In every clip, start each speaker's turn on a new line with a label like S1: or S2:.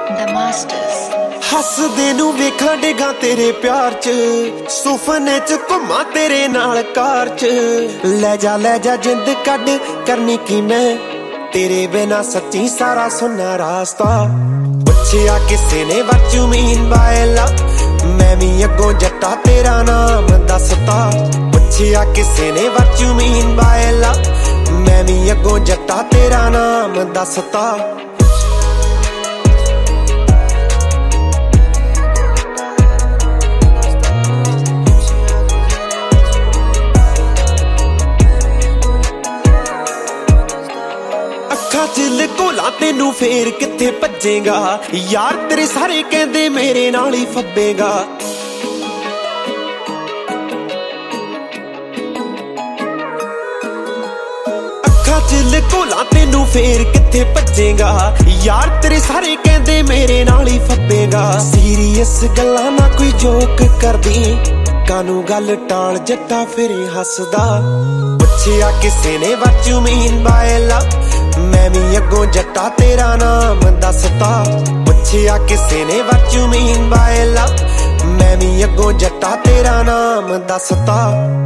S1: The Masters।
S2: हसदे नू वेखां डेगा तेरे प्यार च, सुफने च घुमा तेरे नाल कार च। ले जा जिंद कड करनी की मैं तेरे बिना सच्ची सारा सुनना रास्ता। पुछया किसे ने what you mean by love, मैं भी अगों जट्टा तेरा नाम दसता। पुछया किसे ने what you mean by love, मैं भी अगों जट्टा तेरा नाम दसता। चिल कोला तेनू फेर किथे भजेगा, यार तेरे सारे कहंदे मेरे नाल ही फब्बेगा। अखा चिल कोला तेनू फेर किथे भजेगा, यार तेरे सारे कहंदे मेरे नाल ही फब्बेगा। सीरियस गल्लां ना कोई जोक करदी, कानू गल टाल जट्टा फिरे हसदा। पुछया किसे ने what you mean by love, मैं भी अगों जट्टा तेरा नाम दसता। पुछया किसे ने what you mean by love, मैं भी अगों जट्टा तेरा नाम दसता।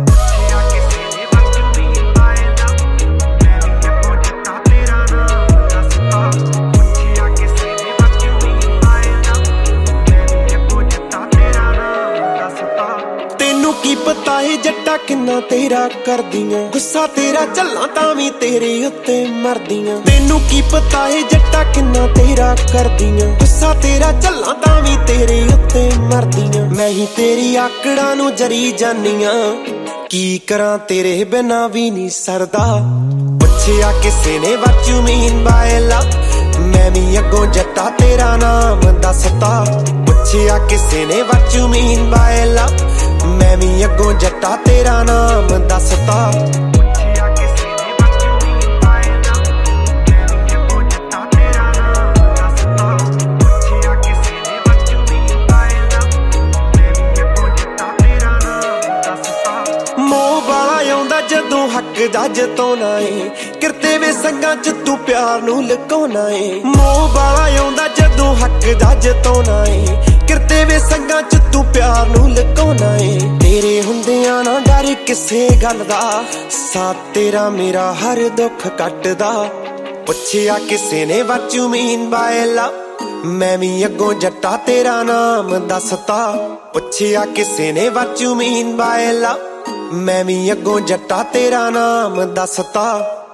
S2: की पता है जट्टा किन्ना तेरा कर दियां, गुस्सा तेरा चला तां भी तेरे उत्ते मरदियां। तेनू की पता है जट्टा किन्ना तेरा कर दियां, गुस्सा तेरा चला तां भी तेरे उत्ते मरदियां। मैं ही तेरी आकड़ा नू जरी जानियां, की करां तेरे बिना भी नहीं सरदा। पुछया किसे ने what you mean by love, मैं भी अगों जट्टा तेरा नाम दसता। पुछया किसे ने what you mean by love, मैं भी अगों जट्टा तेरा नाम दसता। पुछया किसे ने what you mean by love, मैं भी अगों जट्टा तेरा नाम दसता। पुछया किसे ने what you mean by love, मैं भी अगों जट्टा तेरा नाम दसता। मोह वाला आउंदा जदों हक दा जताउणा ए, किरते वे संगां च तू प्यार नू लुकाउणा ए। मोह वाला आउंदा जदों हक दा जताउणा ए, किरते वे संगां च तू प्यार नू लुकाउणा ए। तेरे हुंदियां ना डर किसे गल दा, साथ तेरा मेरा हर दुख कटदा। पुछया किसे ने what you mean by love, मैं भी अगों जट्टा तेरा नाम दसता। पुछया किसे ने what you mean by love, मैं भी अगों जट्टा तेरा नाम दसता।